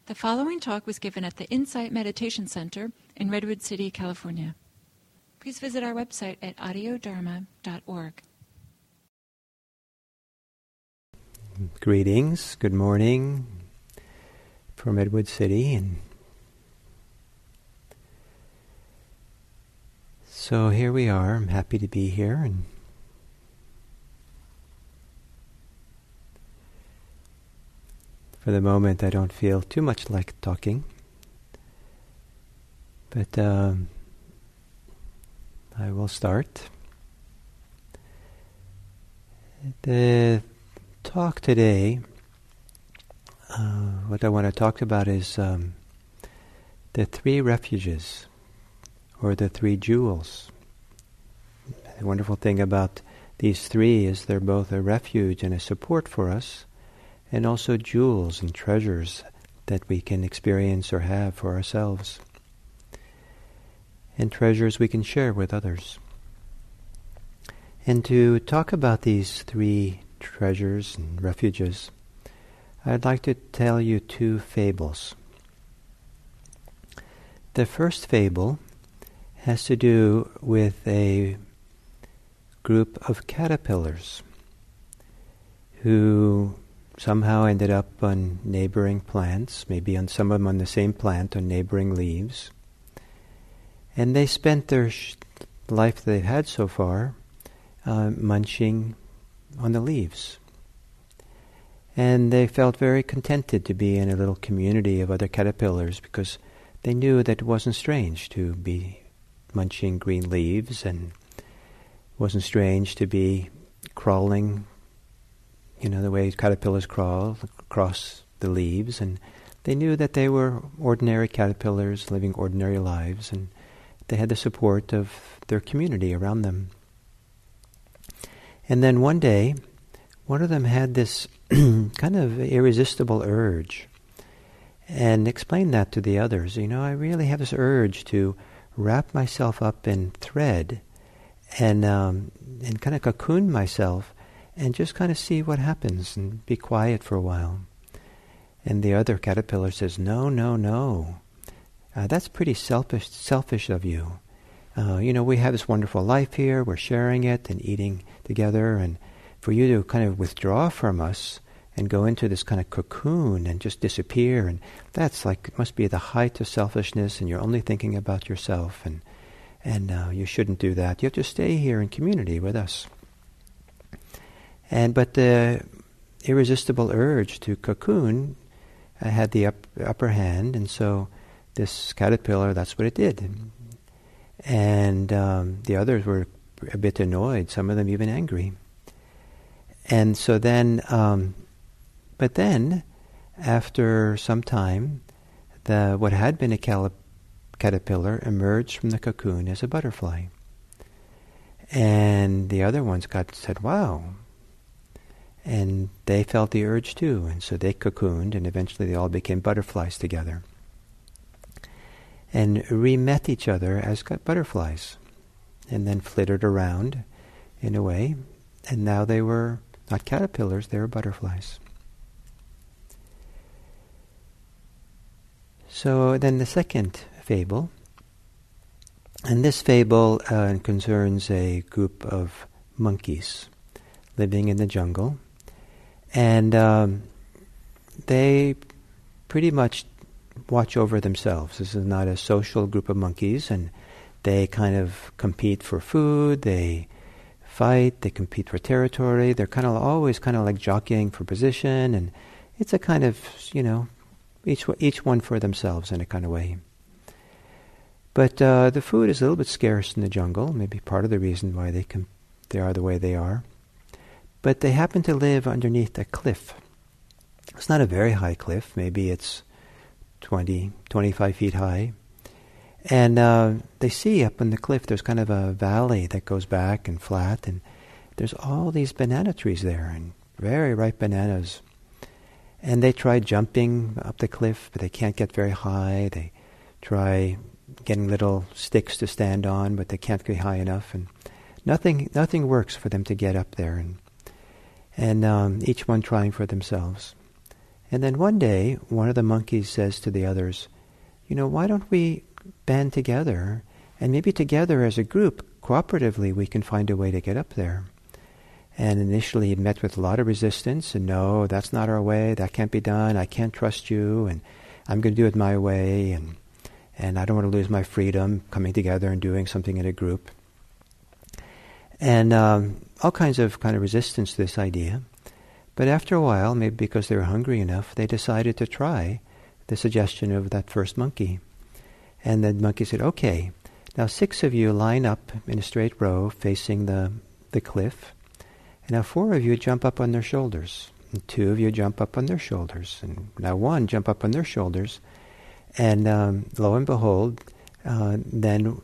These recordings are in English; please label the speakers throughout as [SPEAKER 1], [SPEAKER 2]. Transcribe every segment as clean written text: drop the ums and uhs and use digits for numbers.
[SPEAKER 1] The following talk was given at the Insight Meditation Center in Redwood City, California. Please visit our website at audiodharma.org.
[SPEAKER 2] Greetings, good morning from Redwood City. And so here we are. I'm happy to be here. And for the moment, I don't feel too much like talking. But I will start. The talk today, what I want to talk about is the three refuges, or the three jewels. The wonderful thing about these three is they're both a refuge and a support for us, and also jewels and treasures that we can experience or have for ourselves, and treasures we can share with others. And to talk about these three treasures and refuges, I'd like to tell you two fables. The first fable has to do with a group of caterpillars who somehow ended up on neighboring plants, maybe on some of them on the same plant on neighboring leaves. And they spent their life they've had so far munching on the leaves. And they felt very contented to be in a little community of other caterpillars because they knew that it wasn't strange to be munching green leaves, and it wasn't strange to be crawling, the way caterpillars crawl across the leaves. And they knew that they were ordinary caterpillars living ordinary lives, and they had the support of their community around them. And then one day, one of them had this kind of irresistible urge, and explained that to the others. I really have this urge to wrap myself up in thread and kind of cocoon myself and just kind of see what happens and be quiet for a while. And the other caterpillar says, no. That's pretty selfish of you. We have this wonderful life here. We're sharing it and eating together. And for you to kind of withdraw from us and go into this kind of cocoon and just disappear, and that's like, it must be the height of selfishness, and you're only thinking about yourself. And you shouldn't do that. You have to stay here in community with us. But the irresistible urge to cocoon had the upper hand, and so this caterpillar, that's what it did. And the others were a bit annoyed, some of them even angry. And so then, but then, after some time, what had been a caterpillar emerged from the cocoon as a butterfly. And the other ones said, wow. And they felt the urge too, and so they cocooned, and eventually they all became butterflies together. And re-met each other as butterflies, and then flittered around in a way, and now they were not caterpillars, they were butterflies. So then the second fable, and this fable concerns a group of monkeys living in the jungle. And they pretty much watch over themselves. This is not a social group of monkeys, and they kind of compete for food, they fight, they compete for territory. They're always like jockeying for position, and it's a kind of, each one for themselves in a kind of way. But the food is a little bit scarce in the jungle, maybe part of the reason why they are the way they are. But they happen to live underneath a cliff. It's not a very high cliff. Maybe it's 20, 25 feet high. And they see up on the cliff there's kind of a valley that goes back and flat. And there's all these banana trees there, and very ripe bananas. And they try jumping up the cliff, but they can't get very high. They try getting little sticks to stand on, but they can't get high enough. And nothing works for them to get up there. And each one trying for themselves. And then one day, one of the monkeys says to the others, why don't we band together, and maybe together as a group, cooperatively, we can find a way to get up there. And initially it met with a lot of resistance, and no, that's not our way, that can't be done, I can't trust you, and I'm going to do it my way, and I don't want to lose my freedom coming together and doing something in a group. And all kinds of resistance to this idea. But after a while, maybe because they were hungry enough, they decided to try the suggestion of that first monkey. And the monkey said, okay, now 6 of you line up in a straight row facing the cliff. And now 4 of you jump up on their shoulders. And 2 of you jump up on their shoulders. And now 1 jump up on their shoulders. And lo and behold, then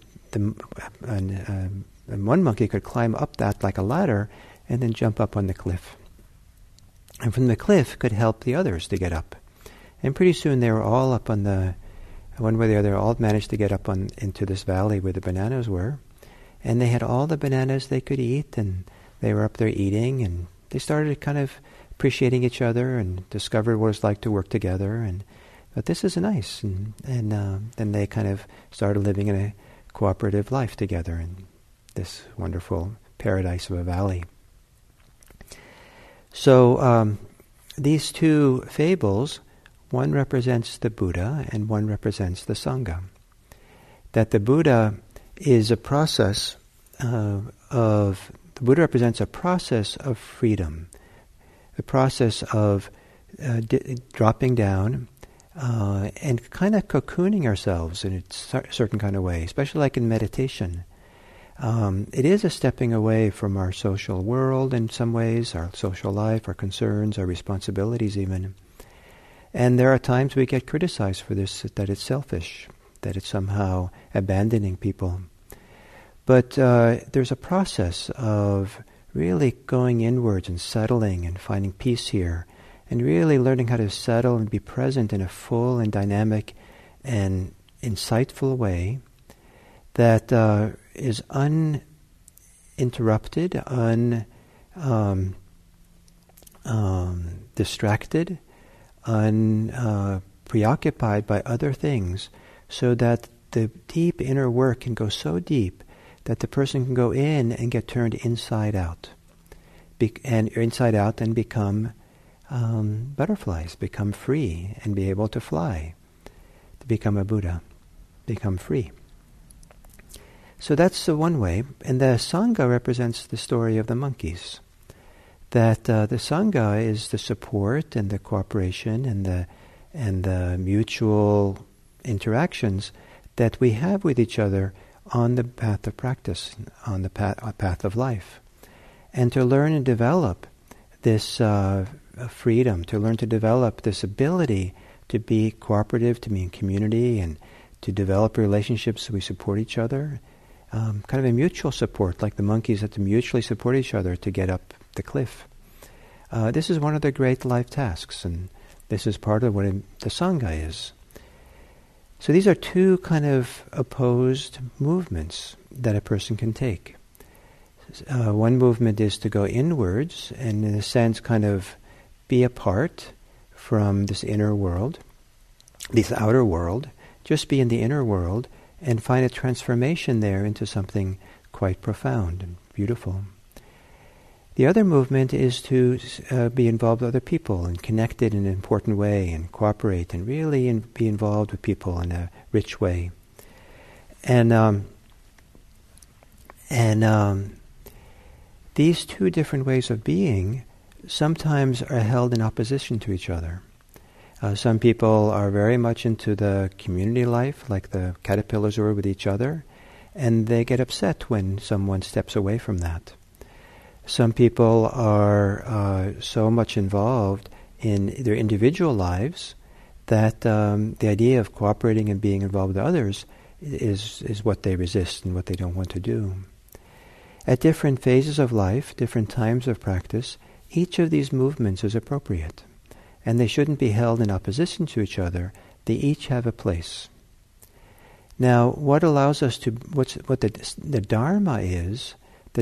[SPEAKER 2] one monkey could climb up that like a ladder and then jump up on the cliff. And from the cliff could help the others to get up. And pretty soon they were all up on one way or the other, all managed to get up into this valley where the bananas were. And they had all the bananas they could eat, and they were up there eating, and they started kind of appreciating each other and discovered what it's like to work together. But this is nice. And then they kind of started living in a cooperative life together in this wonderful paradise of a valley. So these 2 fables, one represents the Buddha and one represents the Sangha. That the Buddha is a process the Buddha represents a process of freedom, the process of dropping down and kind of cocooning ourselves in a certain kind of way, especially like in meditation. It is a stepping away from our social world in some ways, our social life, our concerns, our responsibilities even. And there are times we get criticized for this, that it's selfish, that it's somehow abandoning people. But there's a process of really going inwards and settling and finding peace here, and really learning how to settle and be present in a full and dynamic and insightful way that is uninterrupted, distracted, preoccupied by other things, so that the deep inner work can go so deep that the person can go in and get turned inside out, and become butterflies, become free, and be able to fly, to become a Buddha, become free. So that's the one way. And the Sangha represents the story of the monkeys. That the Sangha is the support and the cooperation and the mutual interactions that we have with each other on the path of practice, on the path of life. And to learn and develop this freedom, to learn to develop this ability to be cooperative, to be in community, and to develop relationships so we support each other. Kind of a mutual support, like the monkeys have to mutually support each other to get up the cliff. This is one of the great life tasks, and this is part of what the Sangha is. So these are 2 kind of opposed movements that a person can take. One movement is to go inwards and, in a sense, kind of be apart from this inner world, this outer world, just be in the inner world, and find a transformation there into something quite profound and beautiful. The other movement is to be involved with other people and connected in an important way and cooperate and really be involved with people in a rich way. And these 2 different ways of being sometimes are held in opposition to each other. Some people are very much into the community life, like the caterpillars were with each other, and they get upset when someone steps away from that. Some people are so much involved in their individual lives that the idea of cooperating and being involved with others is what they resist and what they don't want to do. At different phases of life, different times of practice, each of these movements is appropriate. And they shouldn't be held in opposition to each other. They each have a place. Now, what allows us to, what the Dharma is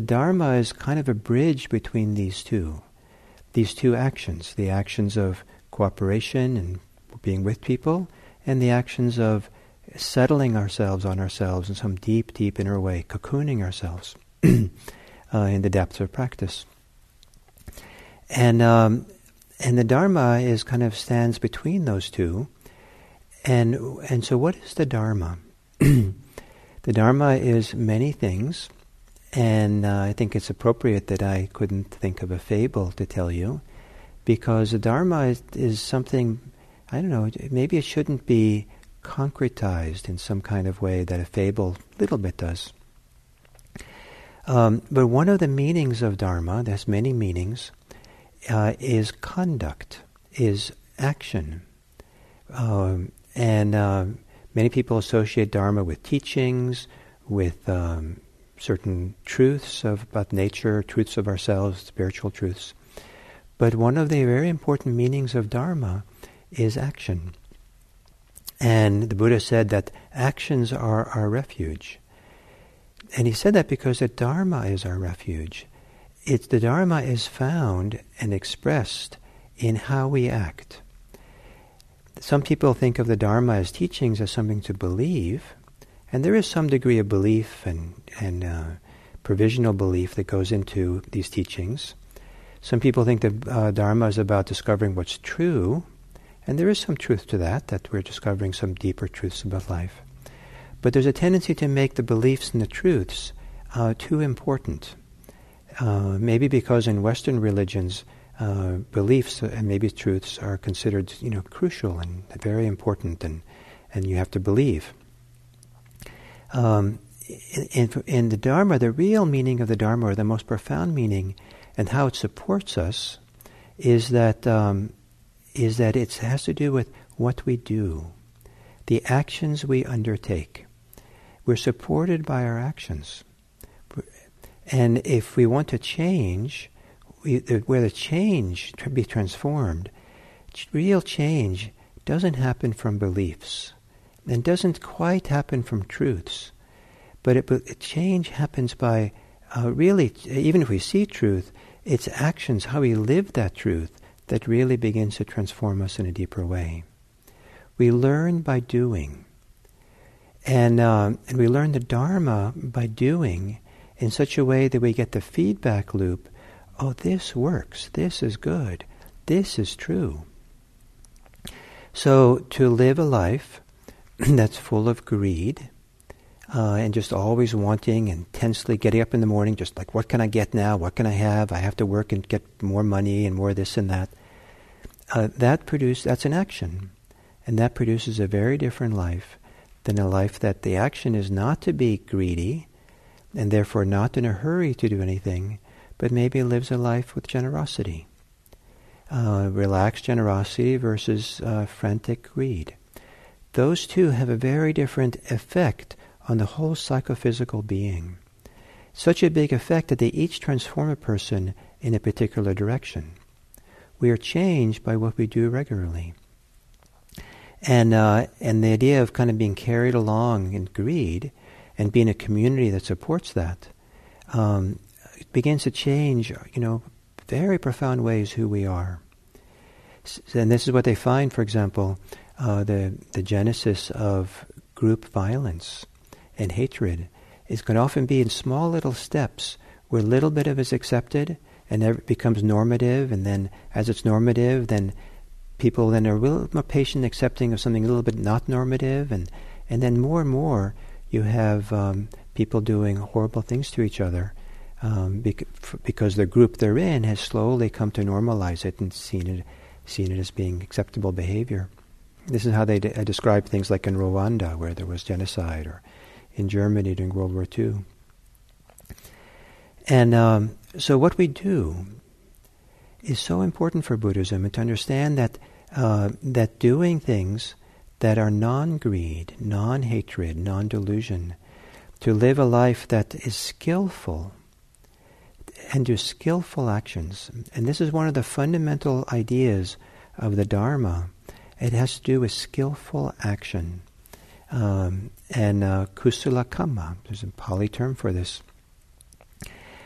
[SPEAKER 2] kind of a bridge between these two actions, the actions of cooperation and being with people, and the actions of settling ourselves on ourselves in some deep, deep inner way, cocooning ourselves in the depths of practice. And the Dharma is kind of stands between those two. And so what is the Dharma? The Dharma is many things, and I think it's appropriate that I couldn't think of a fable to tell you, because the Dharma is something, I don't know, maybe it shouldn't be concretized in some kind of way that a fable a little bit does. But one of the meanings of Dharma, there's many meanings, is conduct, is action. And many people associate Dharma with teachings, with certain truths about nature, truths of ourselves, spiritual truths. But one of the very important meanings of Dharma is action. And the Buddha said that actions are our refuge. And he said that because the Dharma is our refuge. The Dharma is found and expressed in how we act. Some people think of the Dharma as teachings as something to believe, and there is some degree of belief and provisional belief that goes into these teachings. Some people think that Dharma is about discovering what's true, and there is some truth to that we're discovering some deeper truths about life. But there's a tendency to make the beliefs and the truths too important. Maybe because in Western religions, beliefs and maybe truths are considered, crucial and very important, and you have to believe. In the Dharma, the real meaning of the Dharma, or the most profound meaning, and how it supports us, is that it has to do with what we do, the actions we undertake. We're supported by our actions. And if we want to change, where the change be transformed, real change doesn't happen from beliefs and doesn't quite happen from truths. But change happens by really, even if we see truth, it's actions, how we live that truth, that really begins to transform us in a deeper way. We learn by doing. And we learn the Dharma by doing in such a way that we get the feedback loop. Oh, this works. This is good. This is true. So to live a life that's full of greed and just always wanting and intensely getting up in the morning, just like, what can I get now? What can I have? I have to work and get more money and more this and that. That's an action. And that produces a very different life than a life that the action is not to be greedy and therefore not in a hurry to do anything, but maybe lives a life with generosity. Relaxed generosity versus frantic greed. Those two have a very different effect on the whole psychophysical being. Such a big effect that they each transform a person in a particular direction. We are changed by what we do regularly. And the idea of kind of being carried along in greed and being a community that supports that it begins to change, very profound ways who we are. And this is what they find, for example, the genesis of group violence and hatred is going to often be in small little steps where a little bit of it is accepted and it becomes normative, and then as it's normative, then people then are a little more patient accepting of something a little bit not normative, and then more and more you have people doing horrible things to each other because the group they're in has slowly come to normalize it and seen it as being acceptable behavior. This is how they describe things like in Rwanda, where there was genocide, or in Germany during World War II. And so what we do is so important for Buddhism, and to understand that doing things that are non-greed, non-hatred, non-delusion, to live a life that is skillful and do skillful actions. And this is one of the fundamental ideas of the Dharma. It has to do with skillful action. And kusala kamma, there's a Pali term for this.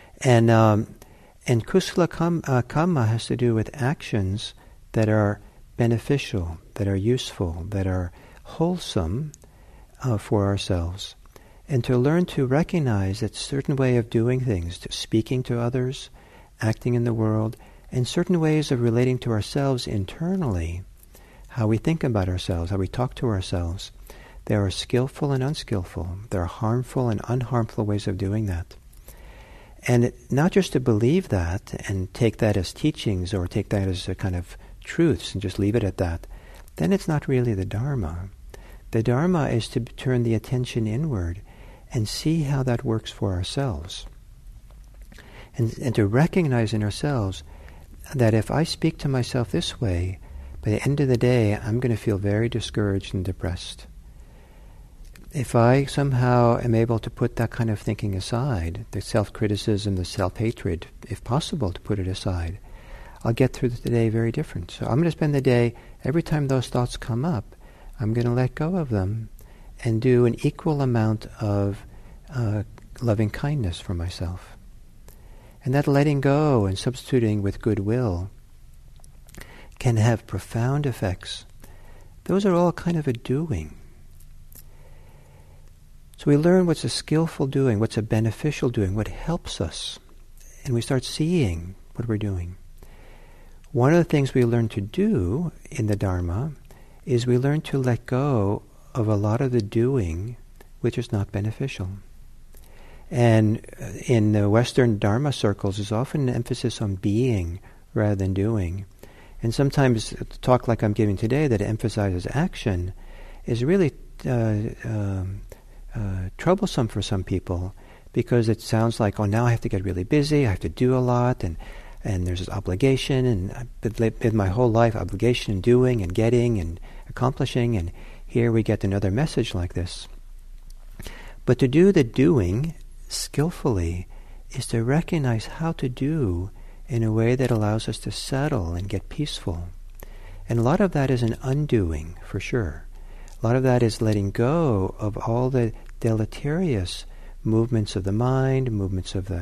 [SPEAKER 2] And kusala kamma has to do with actions that are beneficial, that are useful, that are wholesome for ourselves. And to learn to recognize that certain way of doing things, to speaking to others, acting in the world, and certain ways of relating to ourselves internally, how we think about ourselves, how we talk to ourselves, there are skillful and unskillful. There are harmful and unharmful ways of doing that. And not just to believe that and take that as teachings or take that as a kind of truths and just leave it at that, then it's not really the Dharma. The Dharma is to turn the attention inward and see how that works for ourselves. And to recognize in ourselves that if I speak to myself this way, by the end of the day, I'm going to feel very discouraged and depressed. If I somehow am able to put that kind of thinking aside, the self-criticism, the self-hatred, if possible, to put it aside, I'll get through the day very different. So I'm going to spend the day, every time those thoughts come up, I'm going to let go of them and do an equal amount of loving kindness for myself. And that letting go and substituting with goodwill can have profound effects. Those are all kind of a doing. So we learn what's a skillful doing, what's a beneficial doing, what helps us. And we start seeing what we're doing. One of the things we learn to do in the Dharma is we learn to let go of a lot of the doing which is not beneficial. And in the Western Dharma circles, there's often an emphasis on being rather than doing. And sometimes talk like I'm giving today that emphasizes action is really troublesome for some people, because it sounds like, oh, now I have to get really busy, I have to do a lot, and there's this obligation, and I've lived my whole life obligation and doing and getting and accomplishing, and here we get another message like this. But to do the doing skillfully is to recognize how to do in a way that allows us to settle and get peaceful. And a lot of that is an undoing, for sure. A lot of that is letting go of all the deleterious movements of the mind, movements of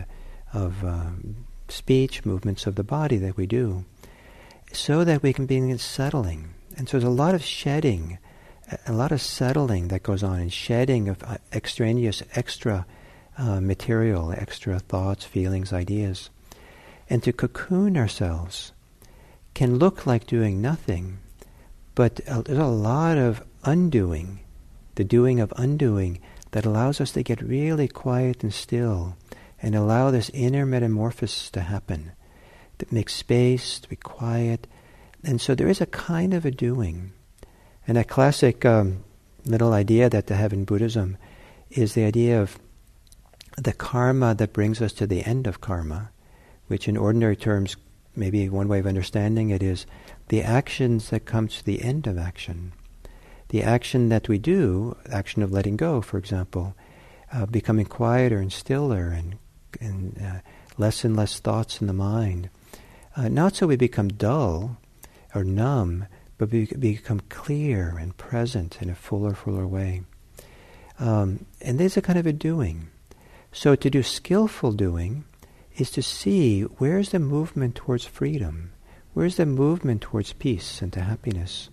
[SPEAKER 2] speech, movements of the body that we do, so that we can be settling. And so there's a lot of shedding, a lot of settling that goes on, and shedding of extraneous, extra material, extra thoughts, feelings, ideas. And to cocoon ourselves can look like doing nothing, but there's a lot of undoing, the doing of undoing, that allows us to get really quiet and still and allow this inner metamorphosis to happen, that makes space, to be quiet. And so there is a kind of a doing. And a classic little idea that they have in Buddhism is the idea of the karma that brings us to the end of karma, which in ordinary terms, maybe one way of understanding it is the actions that come to the end of action. The action that we do, action of letting go, for example, becoming quieter and stiller and less and less thoughts in the mind. Not so we become dull or numb, but we become clear and present in a fuller way. And there's a kind of a doing. So to do skillful doing is to see where's the movement towards freedom, where's the movement towards peace and to happiness.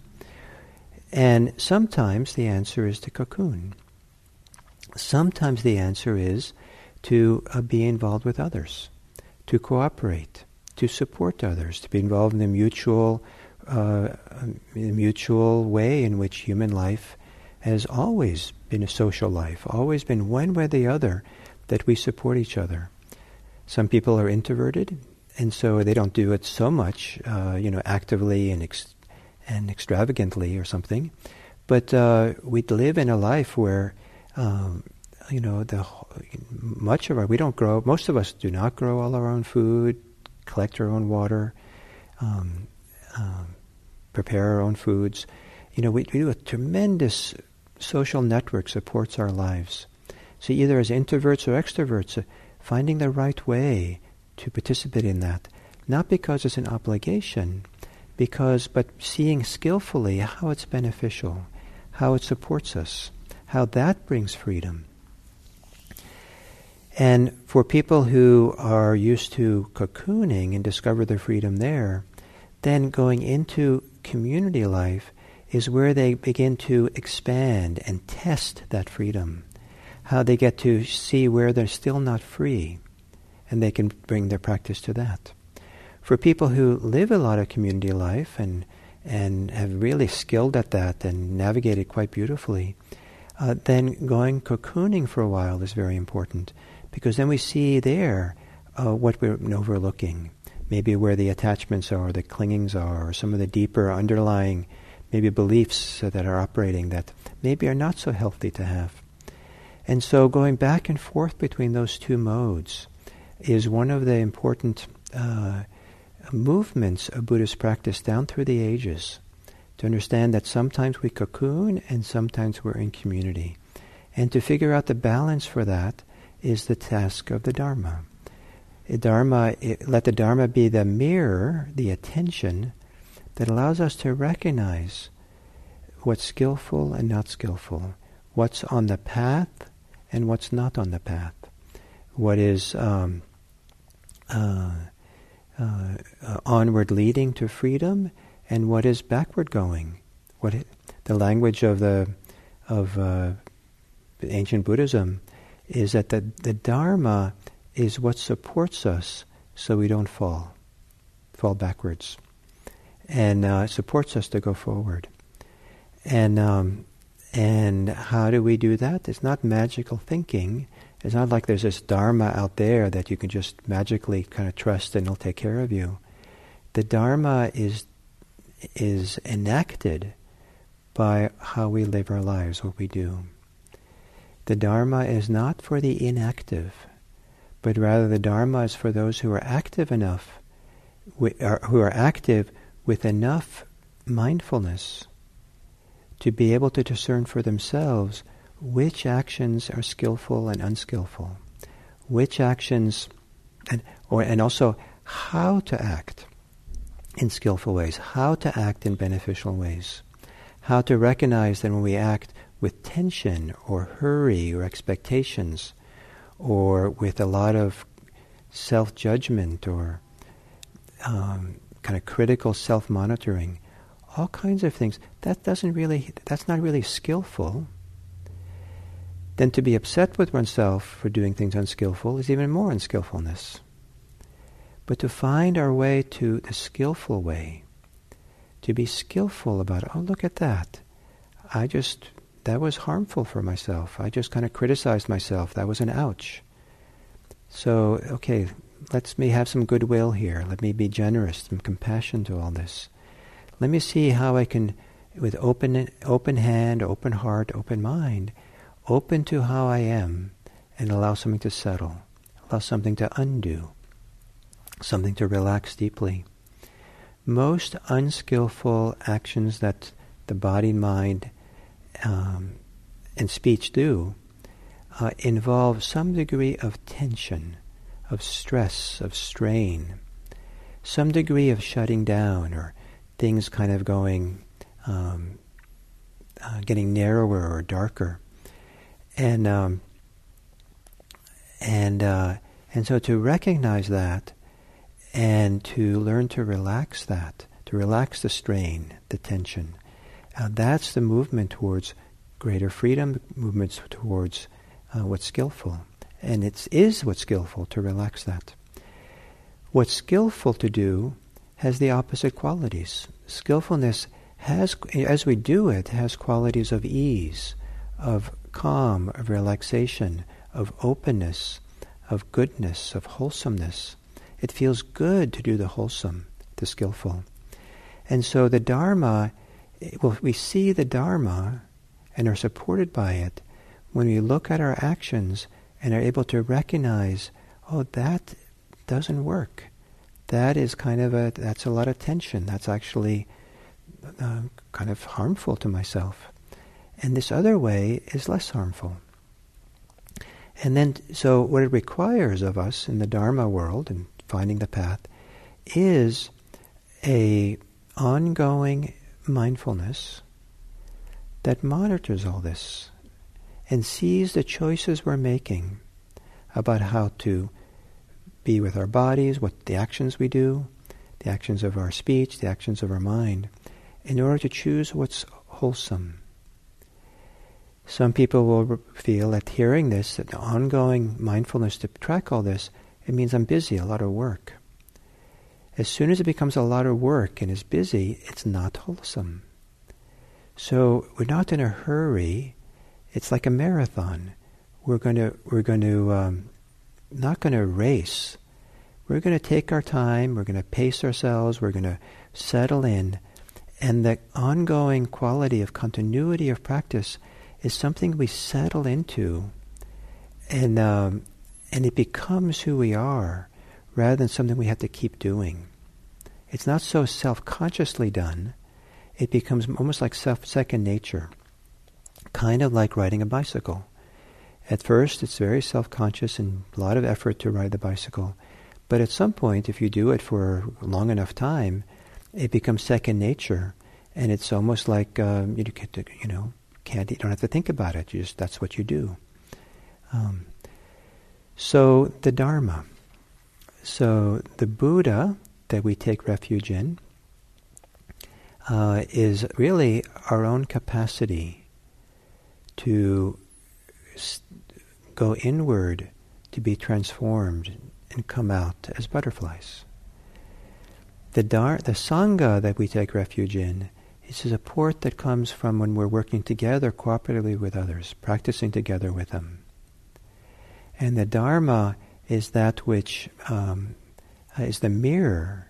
[SPEAKER 2] And sometimes the answer is to cocoon. Sometimes the answer is to be involved with others, to cooperate, to support others, to be involved in the mutual way in which human life has always been a social life, always been one way or the other that we support each other. Some people are introverted, and so they don't do it so much, actively and extravagantly or something. But we live in a life where, most of us do not grow all our own food, collect our own water, prepare our own foods. We do a tremendous social network supports our lives. So either as introverts or extroverts, finding the right way to participate in that, not because it's an obligation, but seeing skillfully how it's beneficial, how it supports us, how that brings freedom. And for people who are used to cocooning and discover their freedom there, then going into community life is where they begin to expand and test that freedom. How they get to see where they're still not free, and they can bring their practice to that. For people who live a lot of community life and have really skilled at that and navigated quite beautifully, then going cocooning for a while is very important, because then we see there what we're overlooking, maybe where the attachments are, the clingings are, or some of the deeper underlying maybe beliefs that are operating that maybe are not so healthy to have. And so going back and forth between those two modes is one of the important movements of Buddhist practice down through the ages, to understand that sometimes we cocoon and sometimes we're in community. And to figure out the balance for that is the task of the Dharma. Let the Dharma be the mirror, the attention, that allows us to recognize what's skillful and not skillful, what's on the path and what's not on the path, what is onward leading to freedom and what is backward going. The language of ancient Buddhism is that the Dharma is what supports us so we don't fall backwards, and supports us to go forward. And how do we do that? It's not magical thinking. It's not like there's this Dharma out there that you can just magically kind of trust and it'll take care of you. The Dharma is enacted by how we live our lives, what we do. The Dharma is not for the inactive, but rather the Dharma is for those who are active enough, who are active with enough mindfulness to be able to discern for themselves which actions are skillful and unskillful, which actions, and also how to act in skillful ways, how to act in beneficial ways, how to recognize that when we act with tension or hurry or expectations, or with a lot of self-judgment or kind of critical self-monitoring, all kinds of things, that's not really skillful. Then to be upset with oneself for doing things unskillful is even more unskillfulness. But to find our way to the skillful way, to be skillful about, oh, look at that. That was harmful for myself. I just kind of criticized myself. That was an ouch. So, okay, let me have some goodwill here. Let me be generous, some compassion to all this. Let me see how I can, with open hand, open heart, open mind, open to how I am, and allow something to settle, allow something to undo, something to relax deeply. Most unskillful actions that the body, mind, and speech do involve some degree of tension, of stress, of strain, some degree of shutting down, or things kind of going, getting narrower or darker, and so to recognize that, and to learn to relax that, to relax the strain, the tension. That's the movement towards greater freedom, movements towards what's skillful. And it is what's skillful to relax that. What's skillful to do has the opposite qualities. Skillfulness has, as we do it, has qualities of ease, of calm, of relaxation, of openness, of goodness, of wholesomeness. It feels good to do the wholesome, the skillful. And so the Dharma, we see the Dharma and are supported by it when we look at our actions and are able to recognize, oh, that doesn't work. That is that's a lot of tension. That's actually kind of harmful to myself. And this other way is less harmful. And then, so what it requires of us in the Dharma world and finding the path is a ongoing mindfulness that monitors all this and sees the choices we're making about how to be with our bodies, what the actions we do, the actions of our speech, the actions of our mind, in order to choose what's wholesome. Some people will feel that hearing this, that the ongoing mindfulness to track all this, it means I'm busy, a lot of work. As soon as it becomes a lot of work and is busy, it's not wholesome. So we're not in a hurry. It's like a marathon. We're going to not going to race. We're going to take our time. We're going to pace ourselves. We're going to settle in, and the ongoing quality of continuity of practice is something we settle into, and it becomes who we are, rather than something we have to keep doing. It's not so self-consciously done. It becomes almost like second nature, kind of like riding a bicycle. At first, it's very self-conscious and a lot of effort to ride the bicycle. But at some point, if you do it for long enough time, it becomes second nature, and it's almost like you don't have to think about it. That's what you do. So the Dharma. So the Buddha that we take refuge in is really our own capacity to go inward, to be transformed and come out as butterflies. The Sangha that we take refuge in is a support that comes from when we're working together cooperatively with others, practicing together with them. And the Dharma is that which is the mirror,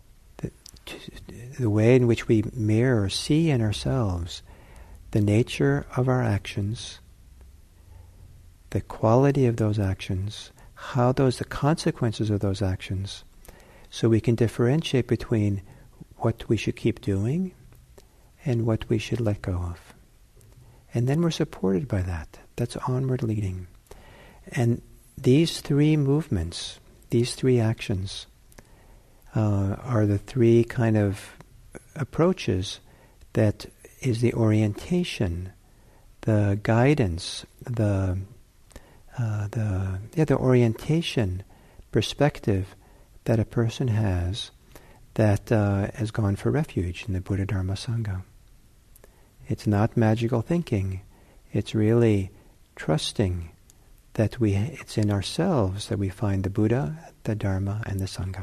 [SPEAKER 2] the way in which we see in ourselves the nature of our actions, the quality of those actions, the consequences of those actions, so we can differentiate between what we should keep doing and what we should let go of. And then we're supported by that. That's onward leading. And these three movements, these three actions, are the three kind of approaches that is the orientation, the guidance, the orientation perspective that a person has that has gone for refuge in the Buddha Dharma Sangha. It's not magical thinking. It's really trusting that it's in ourselves that we find the Buddha, the Dharma, and the Sangha.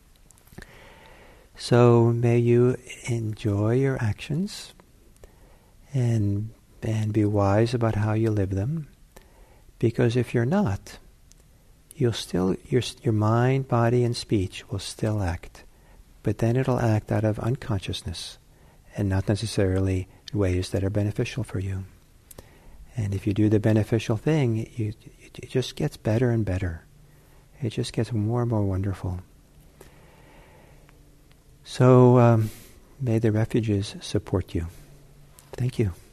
[SPEAKER 2] So may you enjoy your actions and be wise about how you live them. Because if you're not, you'll still your mind, body, and speech will still act, but then it'll act out of unconsciousness and not necessarily ways that are beneficial for you. And if you do the beneficial thing, it just gets better and better. It just gets more and more wonderful. So may the refuges support you. Thank you.